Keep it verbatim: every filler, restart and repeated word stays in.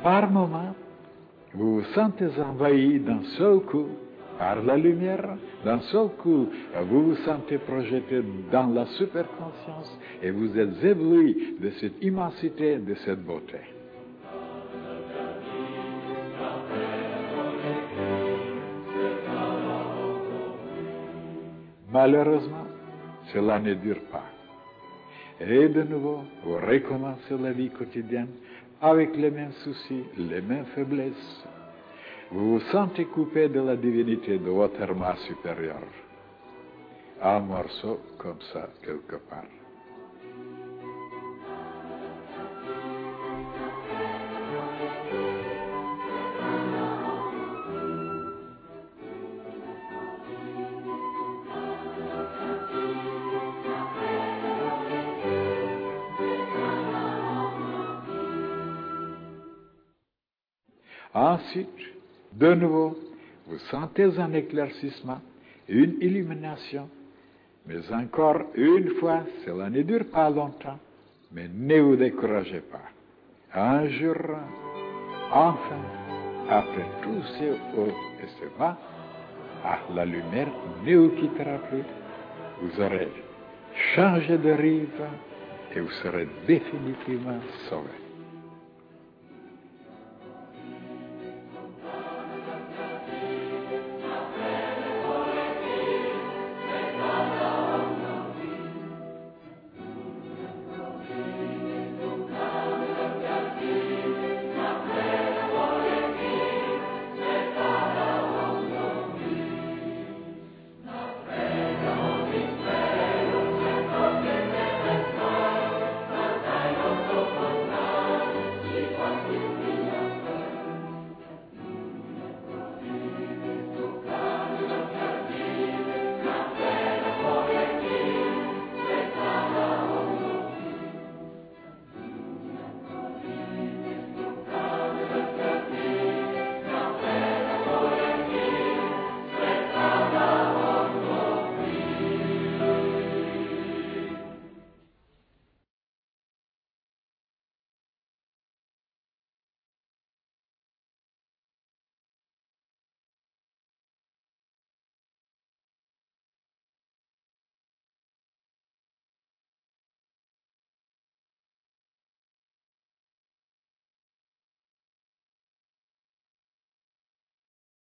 Par moments, vous vous sentez envahi d'un seul coup par la lumière, d'un seul coup, vous vous sentez projeté dans la superconscience et vous êtes ébloui de cette immensité, de cette beauté. Malheureusement, cela ne dure pas. Et de nouveau, vous recommencez la vie quotidienne avec les mêmes soucis, les mêmes faiblesses. Vous vous sentez coupé de la divinité de votre moi supérieur. Un morceau comme ça, quelque part. Ensuite, de nouveau, vous sentez un éclaircissement, une illumination, mais encore une fois, cela ne dure pas longtemps, mais ne vous découragez pas. Un jour, enfin, après tous ces hauts et ces bas, ah, la lumière ne vous quittera plus. Vous aurez changé de rive et vous serez définitivement sauvé.